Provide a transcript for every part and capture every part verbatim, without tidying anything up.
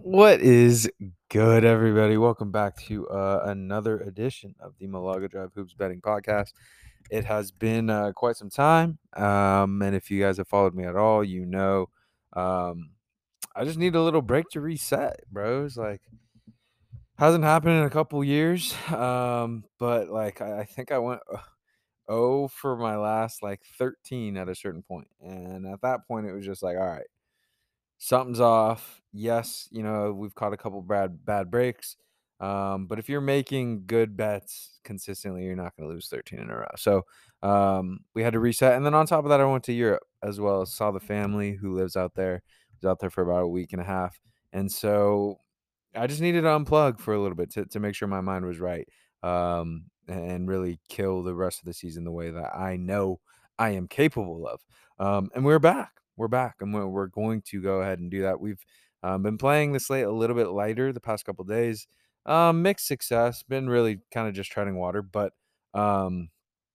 What is good, everybody? Welcome back to uh, another edition of the Malaga Drive Hoops Betting Podcast. It has been uh, quite some time, um, and if you guys have followed me at all, you know um, I just need a little break to reset, bros. Like, hasn't happened in a couple years, um, but like I, I think I went uh, oh for my last like thirteen at a certain point, and at that point, it was just like, all right. Something's off. Yes, you know, we've caught a couple bad bad breaks. Um, but if you're making good bets consistently, you're not going to lose thirteen in a row. So um, we had to reset. And then on top of that, I went to Europe as well. Saw the family who lives out there. Was out there for about a week and a half. And so I just needed to unplug for a little bit to, to make sure my mind was right, um, and really kill the rest of the season the way that I know I am capable of. Um, and we're back. We're back, and we're, we're going to go ahead and do that. We've um, been playing the slate a little bit lighter the past couple days. Um, mixed success. Been really kind of just treading water, but um,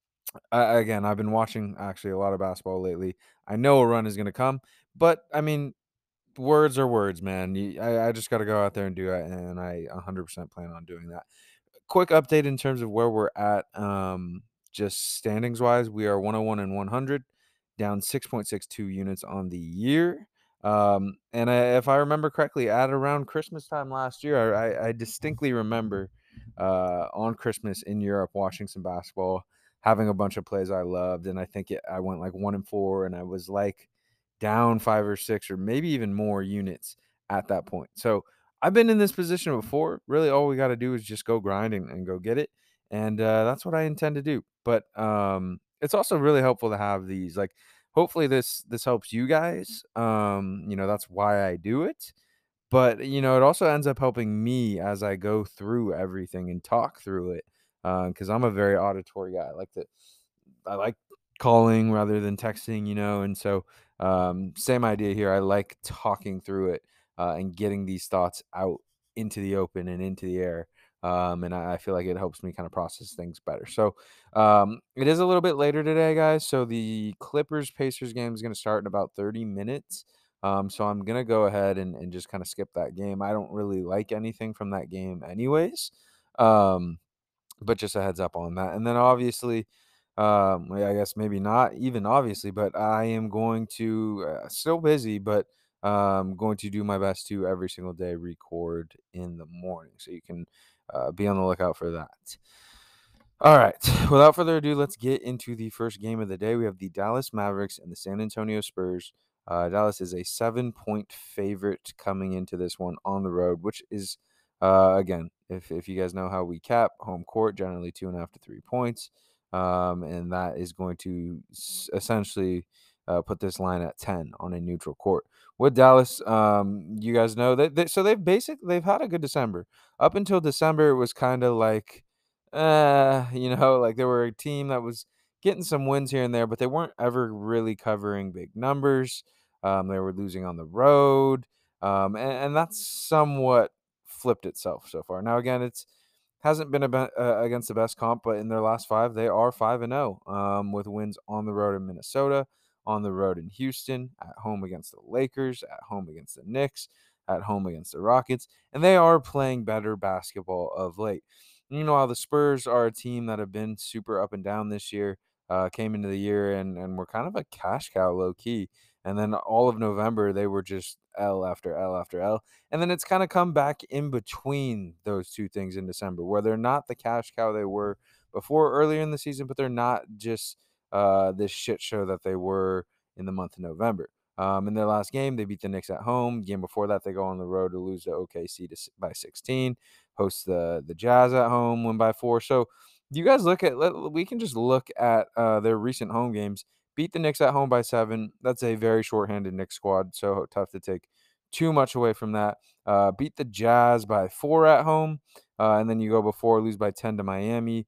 I, again, I've been watching actually a lot of basketball lately. I know a run is going to come, but I mean, words are words, man. You, I, I just got to go out there and do it, and I one hundred percent plan on doing that. Quick update in terms of where we're at, um, just standings wise. We are one oh one and one hundred, down six point six two units on the year. Um, and I, if I remember correctly, at around Christmas time last year, I, I distinctly remember uh, on Christmas in Europe watching some basketball, having a bunch of plays I loved, and I think it, I went like one and four, and I was like down five or six or maybe even more units at that point. So I've been in this position before. Really, all we got to do is just go grind and, and go get it, and uh, that's what I intend to do. But um, it's also really helpful to have these. Like, hopefully, this this helps you guys. Um, you know, that's why I do it. But you know, it also ends up helping me as I go through everything and talk through it, because I'm a very auditory guy. I like to I like calling rather than texting, you know, and so um, same idea here. I like talking through it uh, and getting these thoughts out into the open and into the air. Um, and I, I feel like it helps me kind of process things better. So um, it is a little bit later today, guys. So the Clippers Pacers game is going to start in about thirty minutes. Um, so I'm going to go ahead and, and just kind of skip that game. I don't really like anything from that game, anyways. Um, but just a heads up on that. And then obviously, um, well, I guess maybe not even obviously, but I am going to uh, still busy, but um, going to do my best to every single day record in the morning. So you can uh, be on the lookout for that. All right. Without further ado, let's get into the first game of the day. We have the Dallas Mavericks and the San Antonio Spurs. Uh, Dallas is a seven point favorite coming into this one on the road, which is, uh, again, if, if you guys know how we cap home court, generally two and a half to three points. Um, and that is going to s- essentially uh, put this line at ten on a neutral court. With Dallas, um, you guys know that they, so they've basically they've had a good December. Up until December, it was kind of like uh, you know, like they were a team that was getting some wins here and there, but they weren't ever really covering big numbers. Um, they were losing on the road, um, and, and that's somewhat flipped itself so far. Now, again, it's hasn't been about, uh, against the best comp, but in their last five, they are five and zero, um, with wins on the road in Minnesota, on the road in Houston, at home against the Lakers, at home against the Knicks, at home against the Rockets, and they are playing better basketball of late. Meanwhile, the Spurs are a team that have been super up and down this year. Uh, came into the year and and were kind of a cash cow, low key. And then all of November, they were just L after L after L. And then it's kind of come back in between those two things in December, where they're not the cash cow they were before earlier in the season, but they're not just uh, this shit show that they were in the month of November. Um, in their last game, they beat the Knicks at home. Game before that, they go on the road to lose to O K C to, by sixteen. Host the the Jazz at home, win by four. So you guys look at let, we can just look at uh, their recent home games. Beat the Knicks at home by seven. That's a very shorthanded Knicks squad, so tough to take too much away from that. Uh, beat the Jazz by four at home, uh, and then you go before lose by ten to Miami,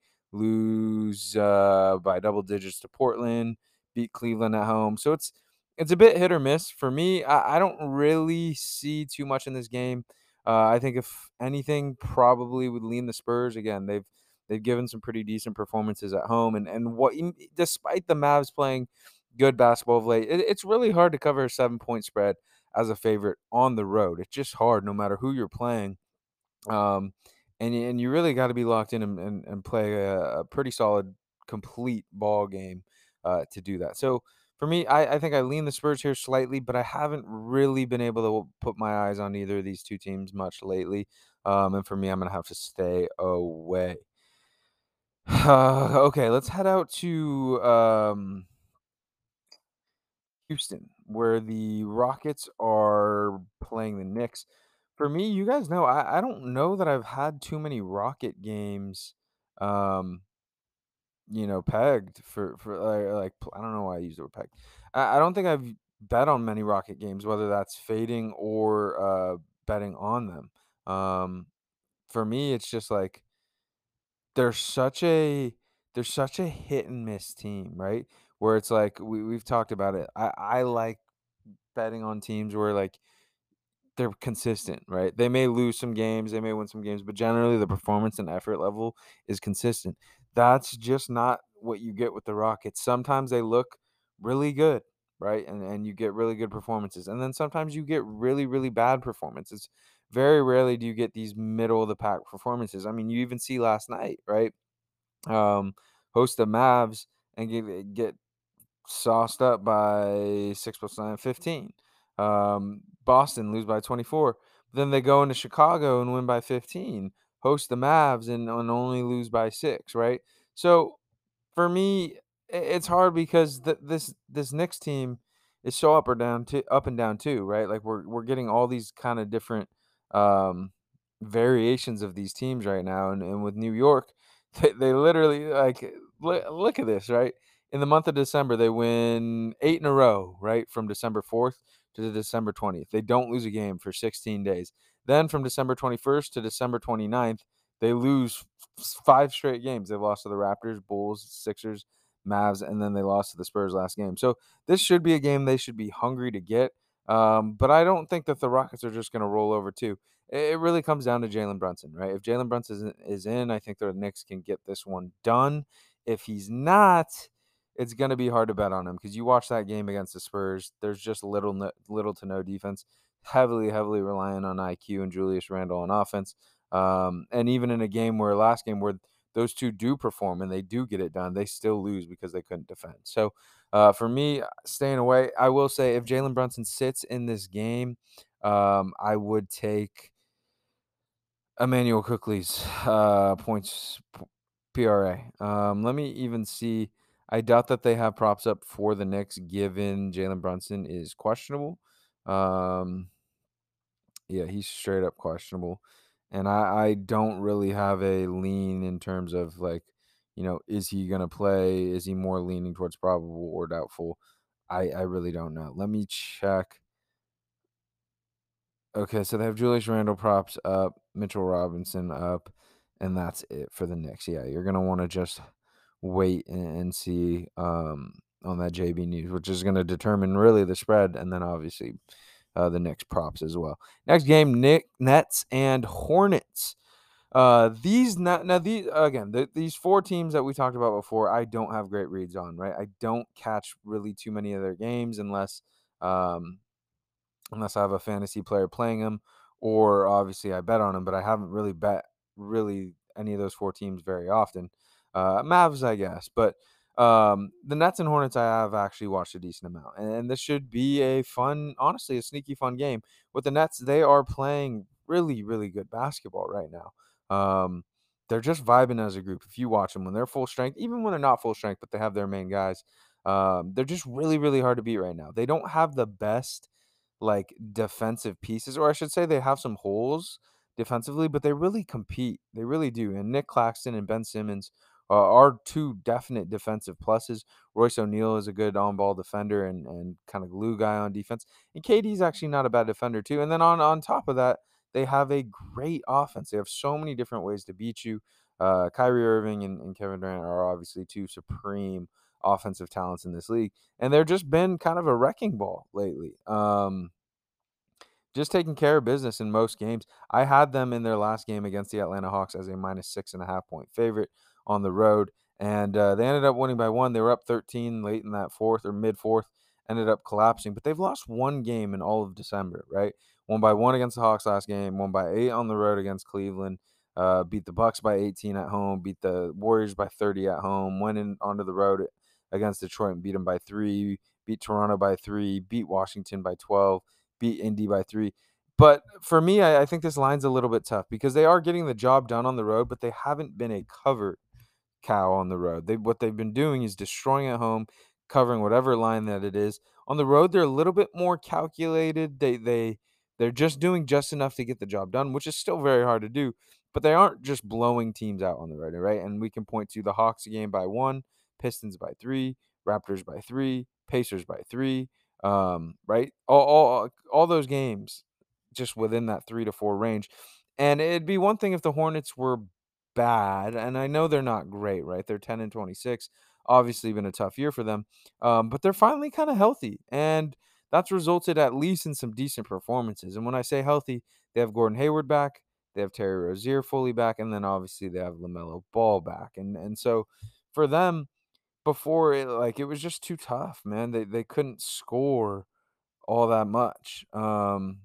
lose uh, by double digits to Portland, beat Cleveland at home. So it's it's a bit hit or miss for me. I, I don't really see too much in this game. Uh, I think if anything, probably would lean the Spurs. Again, they've they've given some pretty decent performances at home, and and what despite the Mavs playing good basketball of late, it, it's really hard to cover a seven point spread as a favorite on the road. It's just hard no matter who you're playing. Um, and y and you really gotta be locked in and and and play a a pretty solid, complete ball game, uh, to do that. So, for me, I I think I lean the Spurs here slightly, but I haven't really been able to put my eyes on either of these two teams much lately, um, and for me, I'm gonna have to stay away. Okay, let's head out to, um Houston, where the Rockets are playing the Knicks. For me, you guys know I, I don't know that I've had too many Rocket games, um, you know, pegged for for like, like pl- I don't know why I use the word pegged. I, I don't think I've bet on many Rocket games, whether that's fading or uh, betting on them. Um, for me, it's just like they're such a they're such a hit and miss team, right? Where it's like we we've talked about it. I I like betting on teams where like they're consistent, right? They may lose some games, they may win some games, but generally the performance and effort level is consistent. That's just not what you get with the Rockets. Sometimes they look really good, right? And and you get really good performances. And then sometimes you get really, really bad performances. Very rarely do you get these middle of the pack performances. I mean, you even see last night, right? Um, host the Mavs and get get sauced up by six plus nine, fifteen. Um, Boston lose by twenty-four. Then they go into Chicago and win by fifteen. Host the Mavs and, and only lose by six, right? So for me, I it's hard because th this this Knicks team is so up or down too up and down too, right? Like, we're we're getting all these kinda different, um, variations of these teams right now, and and with New York, they they literally, like, look look at this, right? In the month of December, they win eight in a row, right, from December fourth to the December twentieth. They don't lose a game for sixteen days. Then from December twenty-first to December twenty-ninth, they lose f- five straight games. They lost to the Raptors, Bulls, Sixers, Mavs, and then they lost to the Spurs last game. So this should be a game they should be hungry to get. Um, but I don't think that the Rockets are just going to roll over too. It, it really comes down to Jalen Brunson, right? If Jalen Brunson is in, is in, I think the Knicks can get this one done. If he's not, it's going to be hard to bet on him because you watch that game against the Spurs. There's just little, no, little to no defense. Heavily, heavily relying on I Q and Julius Randle on offense. Um, and even in a game where last game where those two do perform and they do get it done, they still lose because they couldn't defend. So uh, for me, uh, staying away, I will say if Jalen Brunson sits in this game, um, I would take Emmanuel Quickley's uh, points p- P R A. Um, let me even see. I doubt that they have props up for the Knicks, given Jalen Brunson is questionable. Um, yeah, he's straight up questionable. And I, I don't really have a lean in terms of like, you know, is he gonna play? Is he more leaning towards probable or doubtful? I, I really don't know. Let me check. Okay, so they have Julius Randle props up, Mitchell Robinson up, and that's it for the Knicks. Yeah, you're gonna want to just wait and, and see um, on that J B News, which is gonna determine really the spread, and then obviously uh, the Knicks props as well. Next game, Nick Nets and Hornets. Uh, these not now these again the, these four teams that we talked about before. I don't have great reads on. Right, I don't catch really too many of their games unless um, unless I have a fantasy player playing them, or obviously I bet on them. But I haven't really bet really any of those four teams very often. Uh, Mavs, I guess, but um, the Nets and Hornets, I have actually watched a decent amount, and, and this should be a fun, honestly, a sneaky fun game. With the Nets, they are playing really, really good basketball right now. Um, they're just vibing as a group. If you watch them when they're full strength, even when they're not full strength, but they have their main guys, um, they're just really, really hard to beat right now. They don't have the best like defensive pieces, or I should say they have some holes defensively, but they really compete. They really do. And Nick Claxton and Ben Simmons uh, are two definite defensive pluses. Royce O'Neal is a good on-ball defender and, and kind of glue guy on defense. And K D's actually not a bad defender too. And then on on top of that, they have a great offense. They have so many different ways to beat you. Uh, Kyrie Irving and, and Kevin Durant are obviously two supreme offensive talents in this league, and they're just been kind of a wrecking ball lately. Um, just taking care of business in most games. I had them in their last game against the Atlanta Hawks as a minus six and a half point favorite on the road, and uh, they ended up winning by one. They were up thirteen late in that fourth or mid fourth, ended up collapsing. But they've lost one game in all of December, right? Won by one against the Hawks last game, won by eight on the road against Cleveland, uh, beat the Bucks by eighteen at home, beat the Warriors by thirty at home, went in onto the road against Detroit and beat them by three, beat Toronto by three, beat Washington by twelve, beat Indy by three. But for me, I, I think this line's a little bit tough because they are getting the job done on the road, but they haven't been a cover cow on the road. They what they've been doing is destroying at home, covering whatever line that it is. On the road, they're a little bit more calculated. They they they're just doing just enough to get the job done, which is still very hard to do. But they aren't just blowing teams out on the road, right? And we can point to the Hawks game by one, Pistons by three, Raptors by three, Pacers by three. Um, right? All all all those games just within that three to four range. And it'd be one thing if the Hornets were bad, and I know they're not great, right? They're ten and twenty-six. Obviously been a tough year for them. Um, but they're finally kind of healthy, and that's resulted at least in some decent performances. And when I say healthy, they have Gordon Hayward back, they have Terry Rozier fully back, and then obviously they have LaMelo Ball back. And and so for them, before it like it was just too tough, man. They they couldn't score all that much. Um,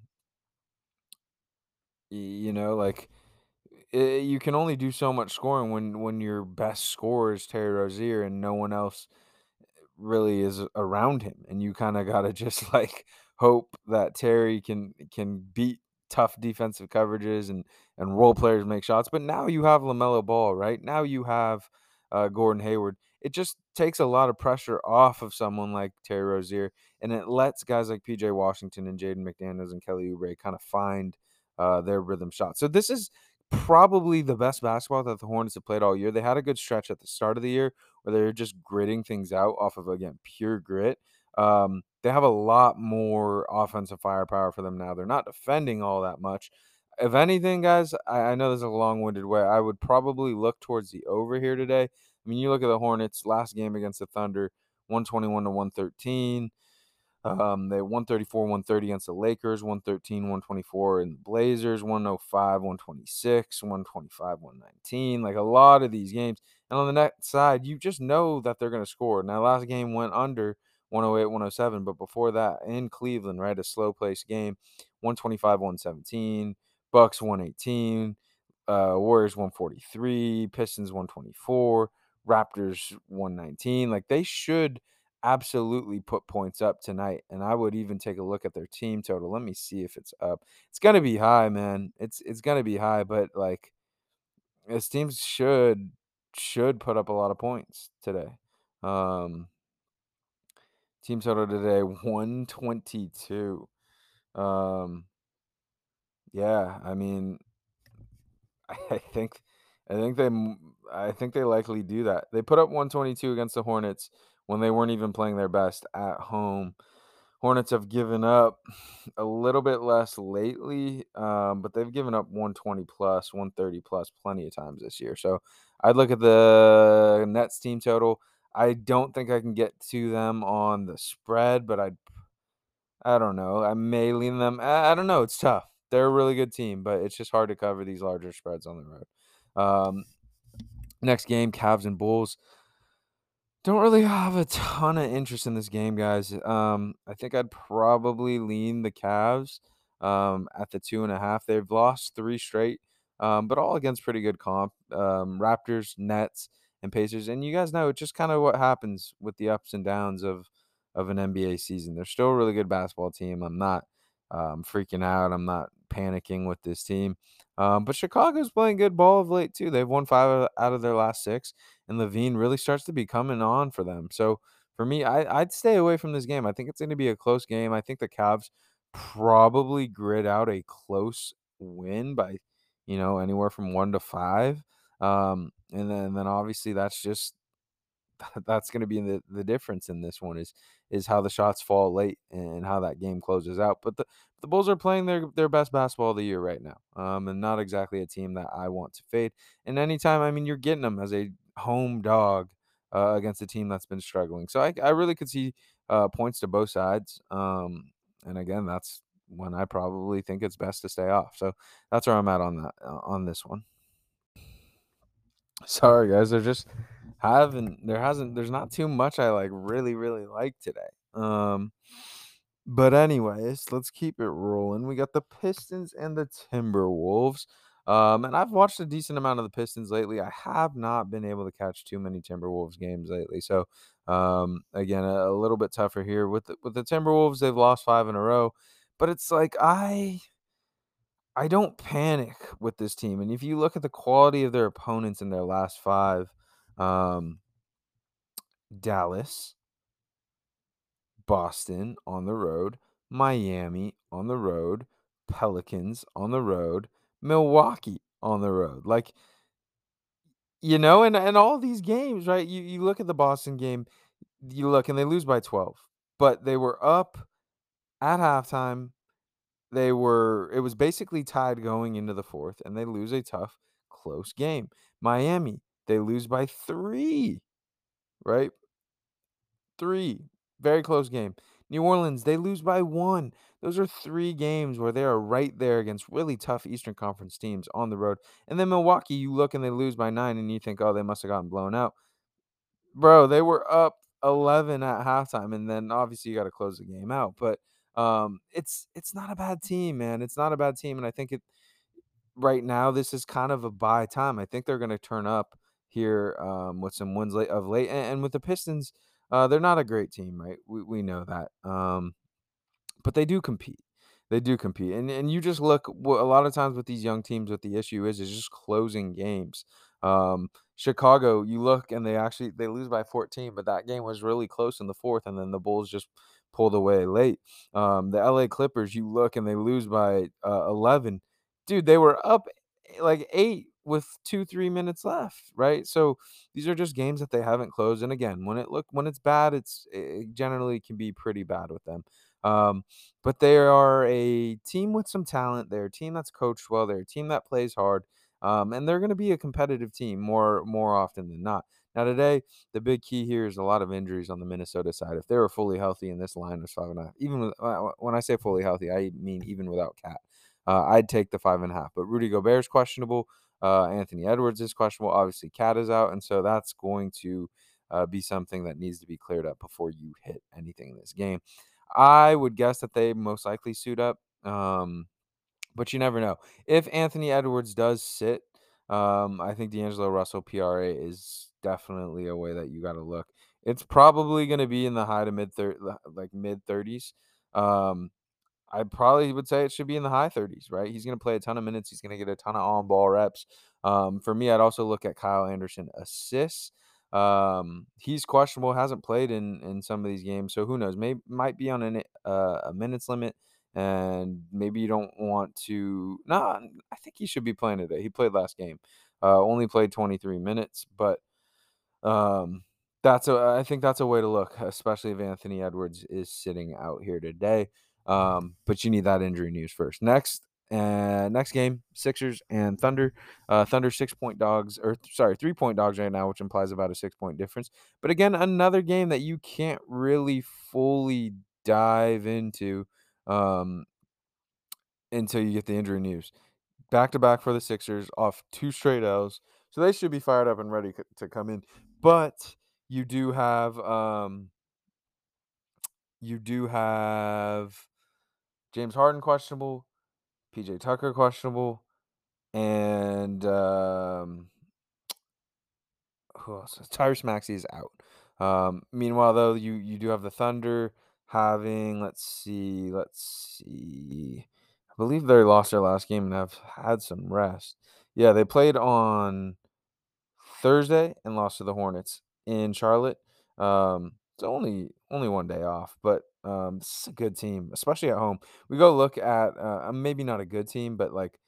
y- you know, like eh, you can only do so much scoring when when your best scorer is Terry Rozier and no one else really is around him, and you kinda gotta just, like, hope that Terry can can beat tough defensive coverages and and role players make shots. But now you have LaMelo Ball, right? Now you have, uh, Gordon Hayward. It just takes a lot of pressure off of someone like Terry Rozier, and it lets guys like P J Washington and Jaden McDaniels and Kelly Oubre kinda find, uh, their rhythm shot. So this is probably the best basketball that the Hornets have played all year. They had a good stretch at the start of the year where they're just gritting things out off of, again, pure grit. Um, they have a lot more offensive firepower for them now. They're not defending all that much. If anything, guys, I, I know this is a long-winded way. I would probably look towards the over here today. I mean, you look at the Hornets last game against the Thunder, one twenty-one to one thirteen. Um, they one thirty-four, one thirty against the Lakers, one thirteen, one twenty-four in the Blazers, one oh five, one twenty-six, one twenty-five, one nineteen. Like a lot of these games. And on the next side, you just know that they're going to score. Now, last game went under one oh eight, one oh seven, but before that, in Cleveland, right, a slow place game, one twenty-five, one seventeen, Bucks one eighteen, uh, Warriors one forty-three, Pistons one twenty-four, Raptors one nineteen. Like they should absolutely put points up tonight, and I would even take a look at their team total. Let me see if it's up. It's gonna be high, man. It's it's gonna be high, but like this team should should put up a lot of points today. Um, team total today one twenty-two. Um, yeah, I mean, I think I think they m- I think they likely do that. They put up one twenty-two against the Hornets when they weren't even playing their best at home. Hornets have given up a little bit less lately, um, but they've given up one twenty plus, one thirty plus plenty of times this year. So I'd look at the Nets team total. I don't think I can get to them on the spread, but I I don't know. I may lean them. I, I don't know. It's tough. They're a really good team, but it's just hard to cover these larger spreads on the road. Um, next game, Cavs and Bulls. Don't really have a ton of interest in this game, guys. Um, I think I'd probably lean the Cavs um, at the two and a half. They've lost three straight, um, but all against pretty good comp. Um, Raptors, Nets, and Pacers. And you guys know it's just kind of what happens with the ups and downs of of an N B A season. They're still a really good basketball team. I'm not um, freaking out. I'm not panicking with this team. Um, but Chicago's playing good ball of late too. They've won five out of their last six and Levine really starts to be coming on for them. So for me, I, I'd stay away from this game. I think it's going to be a close game. I think the Cavs probably grit out a close win by, you know, anywhere from one to five. Um, and then, then obviously that's just that's going to be the the difference in this one is is how the shots fall late and how that game closes out. But the the Bulls are playing their their best basketball of the year right now, um, and not exactly a team that I want to fade. And anytime, I mean, you're getting them as a home dog uh, against a team that's been struggling. So I I really could see uh, points to both sides. Um, and again, that's when I probably think it's best to stay off. So that's where I'm at on that uh, on this one. Sorry, guys. There just haven't there hasn't there's not too much I like really really like today. Um, but anyways, let's keep it rolling. We got the Pistons and the Timberwolves. Um, and I've watched a decent amount of the Pistons lately. I have not been able to catch too many Timberwolves games lately. So, um, again, a, a little bit tougher here with the, with the Timberwolves. They've lost five in a row, but it's like I I don't panic with this team. And if you look at the quality of their opponents in their last five, um, Dallas, Boston on the road, Miami on the road, Pelicans on the road, Milwaukee on the road. Like, you know, and and all these games, right? You you look at the Boston game, you look and they lose by twelve, but they were up at halftime. They were it was basically tied going into the fourth, and they lose a tough, close game. Miami, they lose by three, right? three. Very close game. New Orleans, they lose by one. Those are three games where they are right there against really tough Eastern Conference teams on the road. And then Milwaukee, you look and they lose by nine, and you think, "Oh, they must have gotten blown out." Bro, they were up eleven at halftime, and then obviously you gotta close the game out, but, um, it's it's not a bad team, man. It's not a bad team, and I think it right now, this is kind of a buy time. I think they're gonna turn up here, um, with some wins late of late, and and with the Pistons, uh, they're not a great team, right? We we know that, um but they do compete. They do compete, and and you just look wha a lot of times with these young teams, what the issue is, is just closing games. Um, Chicago, you look and they actually they lose by fourteen, but that game was really close in the fourth, and then the Bulls just pulled away late. Um, the L A Clippers, you look and they lose by, uh, eleven. Dude, they were up, eh, like eight with two, three minutes left, right? So, these are just games that they haven't closed, and again, when it look when it's bad, it's it generally can be pretty bad with them. Um, but they are a team with some talent. They're a team that's coached well. They're a team that plays hard, um, and they're going to be a competitive team more more often than not. Now today, the big key here is a lot of injuries on the Minnesota side. If they were fully healthy and this line was five and a half, even with, uh, when I say fully healthy, I mean even without Cat, uh, I'd take the five and a half. But Rudy Gobert's questionable. Uh, Anthony Edwards is questionable. Obviously, Cat is out, and so that's going to uh, be something that needs to be cleared up before you hit anything in this game. I would guess that they most likely suit up, um, but you never know. If Anthony Edwards does sit, um, I think D'Angelo Russell P R A is definitely a way that you got to look. It's probably going to be in the high to mid thir- like mid thirties. Um, I probably would say it should be in the high thirties, right? He's going to play a ton of minutes. He's going to get a ton of on ball reps. Um, for me, I'd also look at Kyle Anderson assists. Um, he's questionable, hasn't played in in some of these games, so who knows? Maybe might be on an, uh, a minutes limit, and maybe you don't want to. Nah, I think he should be playing today. He played last game. Uh, only played twenty-three minutes, but um, that's a I think that's a way to look, especially if Anthony Edwards is sitting out here today. Um, but you need that injury news first. Next, uh, next game, Sixers and Thunder. Uh, Thunder six point dogs, or th- sorry, three point dogs right now, which implies about a six point difference. But again, another game that you can't really fully dive into um, until you get the injury news. Back to back for the Sixers off two straight L's. So they should be fired up and ready c- to come in. But you do have um you do have James Harden questionable, P J Tucker questionable, and um who else? Tyrese Maxey is out. Um meanwhile though, you you do have the Thunder having let's see, let's see. I believe they lost their last game and have had some rest. Yeah, they played on Thursday and lost to the Hornets in Charlotte. Um, it's only only one day off, but um, this is a good team, especially at home. We go look at uh, maybe not a good team, but like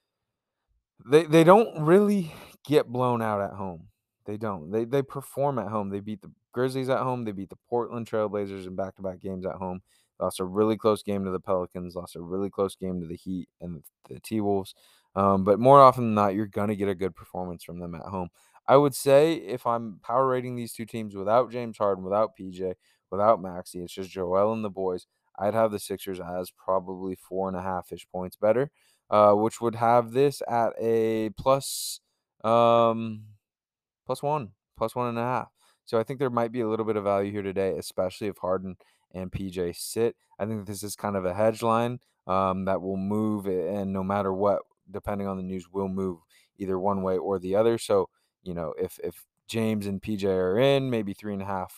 they they don't really get blown out at home. They don't. They they perform at home. They beat the Grizzlies at home. They beat the Portland Trailblazers in back-to-back games at home. Lost a really close game to the Pelicans. Lost a really close game to the Heat and the T Wolves. Um, but more often than not, you're gonna get a good performance from them at home. I would say if I'm power rating these two teams without James Harden, without P J, without Maxey, it's just Joel and the boys. I'd have the Sixers as probably four and a half ish points better, uh, which would have this at a plus, um, plus one, plus one and a half. So I think there might be a little bit of value here today, especially if Harden and P J sit. I think this is kind of a hedge line um, that will move, and no matter what, depending on the news, will move either one way or the other. So, you know, if if James and P J are in, maybe three and a half,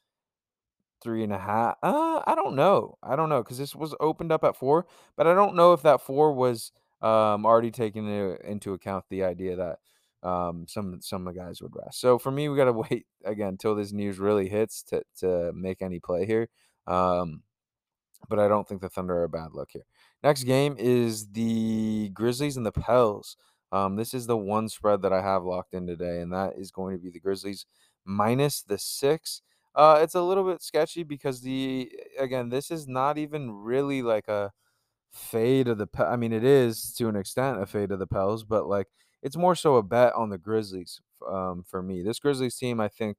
three and a half. Uh, I don't know. I don't know because this was opened up at four, but I don't know if that four was um, already taking into, into account the idea that um, some some of the guys would rest. So for me, we got to wait again till this news really hits to to make any play here. Um, but I don't think the Thunder are a bad look here. Next game is the Grizzlies and the Pels. Um, this is the one spread that I have locked in today, and that is going to be the Grizzlies minus the six. Uh, it's a little bit sketchy because the again, this is not even really like a fade of the. Pe- I mean, it is to an extent a fade of the Pels, but like it's more so a bet on the Grizzlies. Um, for me, this Grizzlies team, I think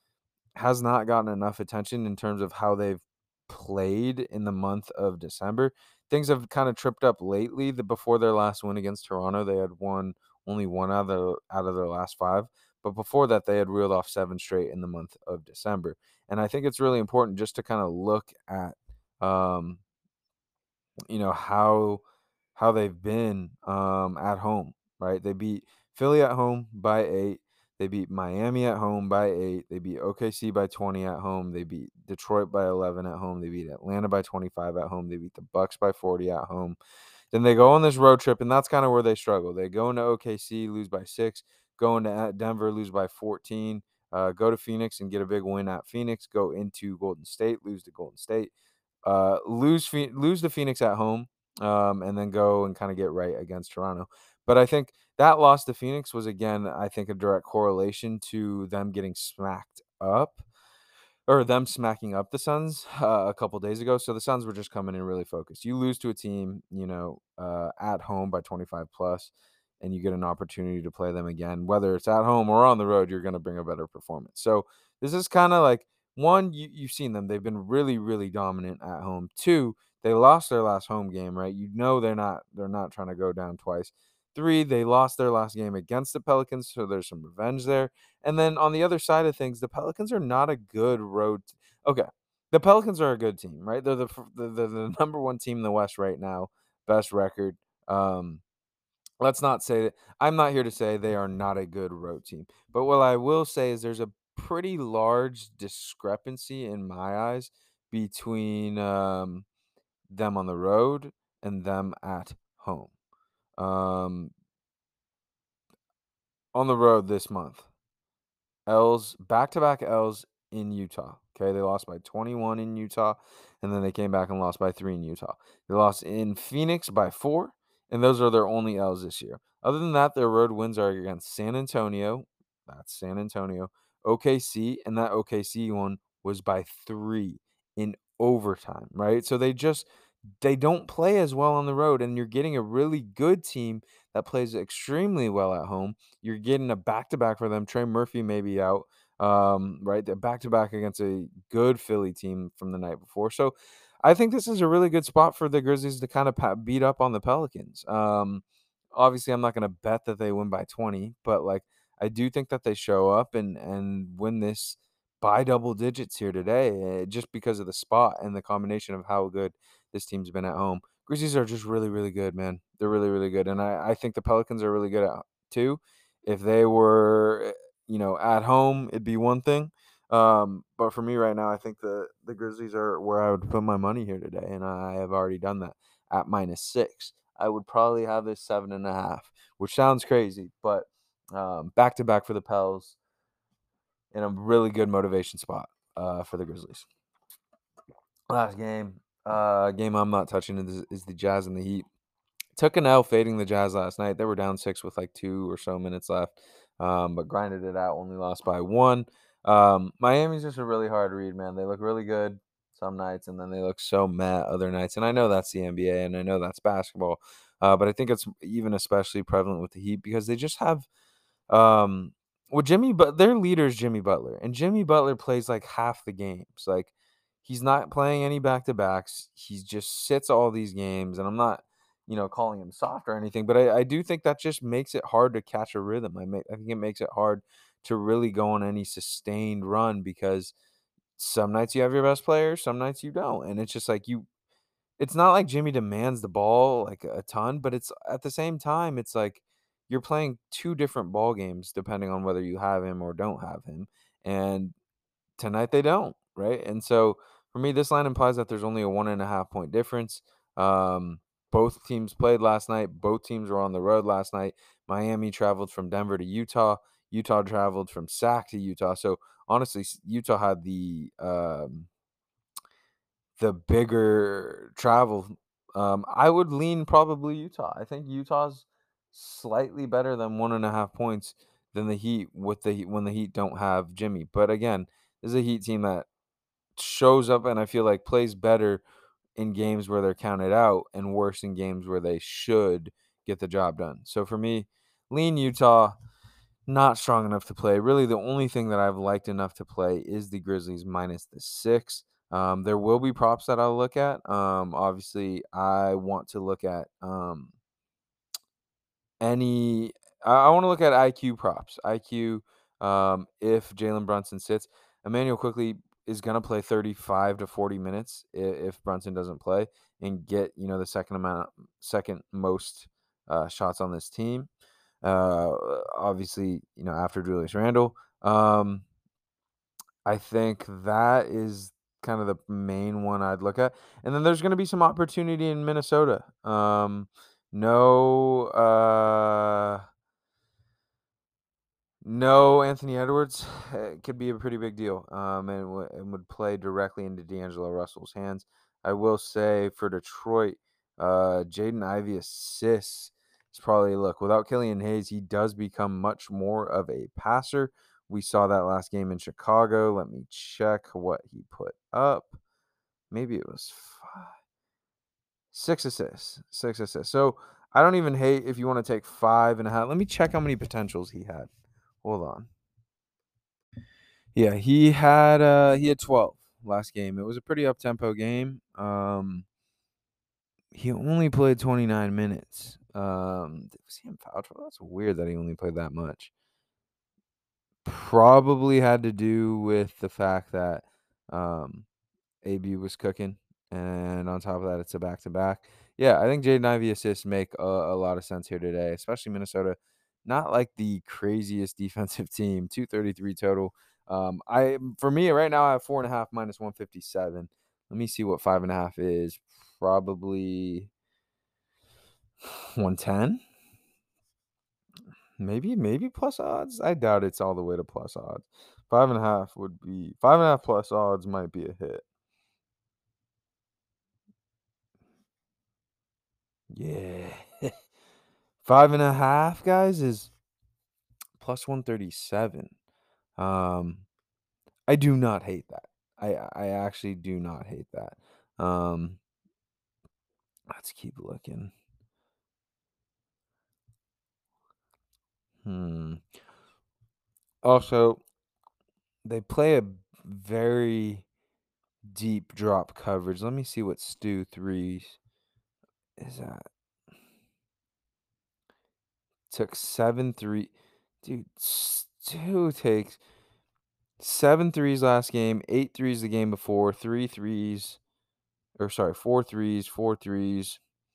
has not gotten enough attention in terms of how they've played in the month of December. Things have kind of tripped up lately. The before their last win against Toronto, they had won only one out of the, out of their last five. But before that, they had reeled off seven straight in the month of December. And I think it's really important just to kind of look at um, you know, how how they've been um, at home, right? They beat Philly at home by eight. They beat Miami at home by eight. They beat O K C by twenty at home. They beat Detroit by eleven at home. They beat Atlanta by twenty-five at home. They beat the Bucks by forty at home. Then they go on this road trip, and that's kind of where they struggle. They go into O K C, lose by six. Go into at Denver, lose by fourteen. Uh, go to Phoenix and get a big win at Phoenix. Go into Golden State, lose to Golden State. Uh, lose Phe- lose to Phoenix at home, um, and then go and kind of get right against Toronto. But I think that loss to Phoenix was again, I think, a direct correlation to them getting smacked up or them smacking up the Suns uh, a couple days ago. So the Suns were just coming in really focused. You lose to a team, you know, uh, at home by twenty-five plus, and you get an opportunity to play them again, whether it's at home or on the road, you're going to bring a better performance. So this is kind of like one, you, you've seen them. They've been really, really dominant at home. Two, they lost their last home game, right? You know they're not they're not trying to go down twice. Three, they lost their last game against the Pelicans, so there's some revenge there. And then on the other side of things, the Pelicans are not a good road. T- okay, the Pelicans are a good team, right? They're the the, the the number one team in the West right now, best record. Um, let's not say that. I'm not here to say they are not a good road team, but what I will say is there's a pretty large discrepancy in my eyes between um, them on the road and them at home. Um, on the road this month. L's back-to-back L's in Utah. Okay, they lost by twenty-one in Utah, and then they came back and lost by three in Utah. They lost in Phoenix by four, and those are their only L's this year. Other than that, their road wins are against San Antonio. That's San Antonio, O K C, and that O K C one was by three in overtime, right? So they just they don't play as well on the road, and you're getting a really good team that plays extremely well at home. You're getting a back to back for them. Trey Murphy may be out, um, right? They're back to back against a good Philly team from the night before. So I think this is a really good spot for the Grizzlies to kind of pa- beat up on the Pelicans. Um, obviously, I'm not going to bet that they win by twenty, but like I do think that they show up and and win this by double digits here today, eh, just because of the spot and the combination of how good this team's been at home. Grizzlies are just really, really good, man. They're really, really good, and I, I think the Pelicans are really good at too. If they were, eh, you know, at home, it'd be one thing. Um, but for me right now, I think the the Grizzlies are where I would put my money here today, and I have already done that at minus six. I would probably have this seven and a half, which sounds crazy, but um, back to back for the Pels in a really good motivation spot uh, for the Grizzlies. Last game, uh, game I'm not touching is, is the Jazz and the Heat. Took an L fading the Jazz last night. They were down six with like two or so minutes left, um, but grinded it out. Only lost by one. Um, Miami's just a really hard read, man. They look really good some nights, and then they look so meh other nights. And I know that's the N B A, and I know that's basketball, uh, but I think it's even especially prevalent with the Heat because they just have um, well, Jimmy, but their leader is Jimmy Butler, and Jimmy Butler plays like half the games. Like he's not playing any back to backs. He just sits all these games, and I'm not, you know, calling him soft or anything, but I, I do think that just makes it hard to catch a rhythm. I make, I think it makes it hard to really go on any sustained run because some nights you have your best player, some nights you don't, and it's just like you it's not like Jimmy demands the ball, like, a ton, but it's at the same time, it's like you're playing two different ball games depending on whether you have him or don't have him, and tonight they don't, right? And so, for me, this line implies that there's only a one and a half point difference. Um, both teams played last night. Both teams were on the road last night. Miami traveled from Denver to Utah. Utah traveled from Sac to Utah. So, honestly, s Utah had the, um the bigger travel. Um, I would lean probably Utah. I think Utah's slightly better than one and a half points than the Heat with the Heat when the Heat don't have Jimmy. But again, this is a Heat team that shows up and I feel like plays better in games where they're counted out and worse in games where they should get the job done. So for me, lean Utah. Not strong enough to play. Really, the only thing that I've liked enough to play is the Grizzlies minus the six. Um, there will be props that I'll look at. Um, obviously, I want to look at um, any. I, I want to look at I Q props. I Q. Um, if Jalen Brunson sits, Emmanuel quickly is going to play thirty-five to forty minutes if, if Brunson doesn't play and get you know the second amount, second most uh, shots on this team. Uh, obviously, you know, after Julius Randle. Um, I think that is kind of the main one I'd look at. And then there's going to be some opportunity in Minnesota. Um, no, uh, no, Anthony Edwards it could be a pretty big deal, um, and, w- and would play directly into D'Angelo Russell's hands. I will say for Detroit, uh, Jaden Ivey assists is probably look without Killian Hayes, he does become much more of a passer. We saw that last game in Chicago. Let me check what he put up. Maybe it was five, six assists, six assists. So I don't even hate if you want to take five and a half. Let me check how many potentials he had. Hold on. Yeah, he had uh he had twelve last game. It was a pretty up tempo game. Um he only played twenty-nine minutes. Um was he in foul trouble? That's weird that he only played that much. Probably had to do with the fact that um A B was cooking, and on top of that, it's a back to back. Yeah, I think Jaden Ivey assists make a, a lot of sense here today, especially Minnesota. Not like the craziest defensive team, two thirty-three total. Um, I for me right now, I have four and a half minus one fifty-seven. Let me see what five and a half is. Probably one ten. Maybe, maybe plus odds. I doubt it's all the way to plus odds. Five and a half would be five and a half plus odds might be a hit. Yeah. Five and a half, guys, is plus one thirty-seven. Um, I do not hate that. I I actually do not hate that. Um, let's keep looking. Hmm. Also, they play a very deep drop coverage. Let me see what Stu threes is at. Took seven three. Dude, Stu takes seven threes last game, eight threes the game before, three threes, or sorry, four threes, four threes.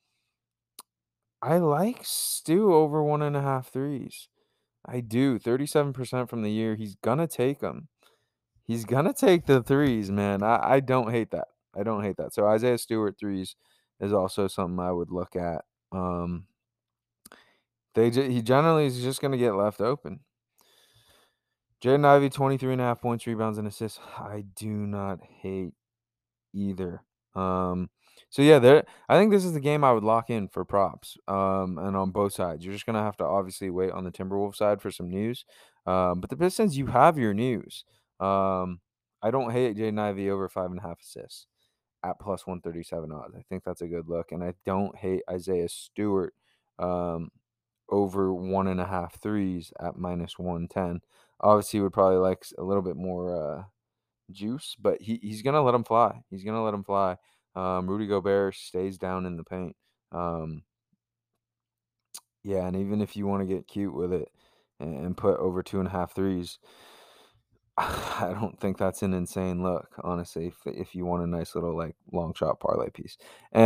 I like Stu over one and a half threes. I do. thirty-seven percent from the year. He's gonna take them. He's gonna take the threes, man. I, I don't hate that. I don't hate that. So Isaiah Stewart threes is also something I would look at. Um, they ju- he generally is just gonna get left open. Jaden Ivey, twenty-three and a half points, rebounds, and assists. I do not hate either. Um, so yeah, there. I think this is the game I would lock in for props. Um, and on both sides, you're just gonna have to obviously wait on the Timberwolves side for some news. Um, but the Pistons, you have your news. Um, I don't hate Jaden Ivey over five and a half assists at plus one thirty-seven odds. I think that's a good look, and I don't hate Isaiah Stewart um, over one and a half threes at minus one ten. Obviously, would probably like a little bit more. Uh, juice, but he he's gonna let him fly. He's gonna let him fly. Um, Rudy Gobert stays down in the paint. Um, yeah, and even if you want to get cute with it and, and put over two and a half threes, I don't think that's an insane look, honestly, if if you want a nice little, like, long shot parlay piece.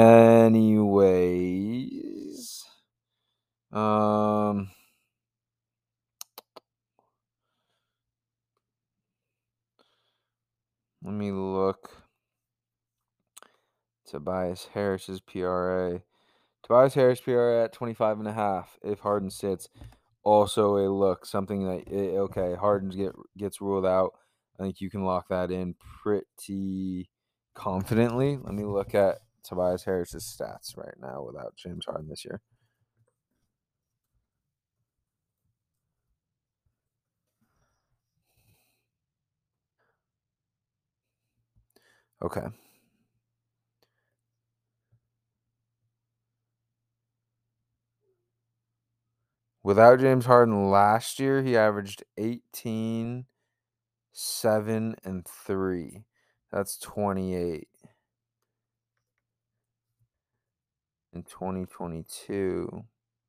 Anyways, um let me look. Tobias Harris's P R A. Tobias Harris P R A at twenty-five and a half if Harden sits. Also a look, something that eh, okay, Harden's get gets ruled out. I think you can lock that in pretty confidently. Let me look at Tobias Harris's stats right now without James Harden this year. Okay. Without James Harden last year, he averaged eighteen, seven, and three. That's twenty-eight. In twenty twenty-two.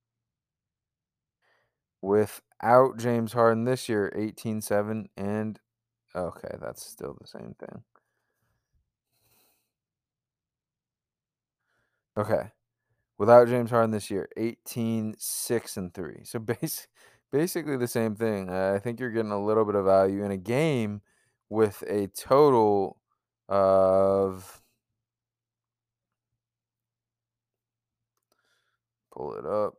Without James Harden this year, eighteen, seven, and okay, that's still the same thing. Okay. Without James Harden this year, eighteen, six, and three. So bas- basically the same thing. Uh, I think you're getting a little bit of value in a game with a total of, pull it up,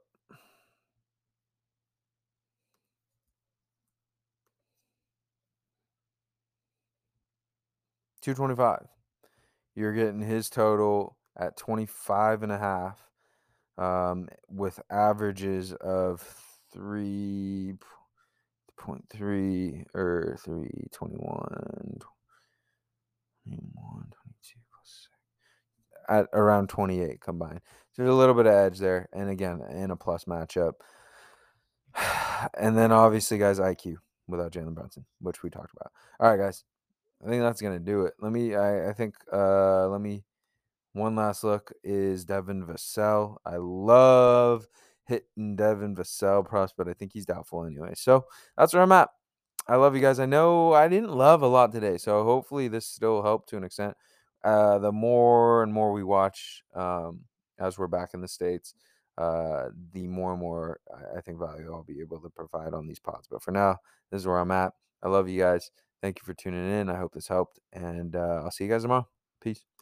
two twenty-five. You're getting his total at twenty-five and a half, um, with averages of three point three or three twenty-one, twenty-one, twenty-two plus six, at around twenty-eight combined. So there's a little bit of edge there. And again, in a plus matchup. And then obviously, guys, I Q without Jalen Brunson, which we talked about. All right, guys. I think that's gonna do it. Let me I, I think uh let me one last look is Devin Vassell. I love hitting Devin Vassell props, but I think he's doubtful anyway. So that's where I'm at. I love you guys. I know I didn't love a lot today, so hopefully this still helped to an extent. Uh, the more and more we watch, um, as we're back in the States, uh, the more and more I I think value I'll be able to provide on these pods. But for now, this is where I'm at. I love you guys. Thank you for tuning in. I hope this helped, and uh, I'll see you guys tomorrow. Peace.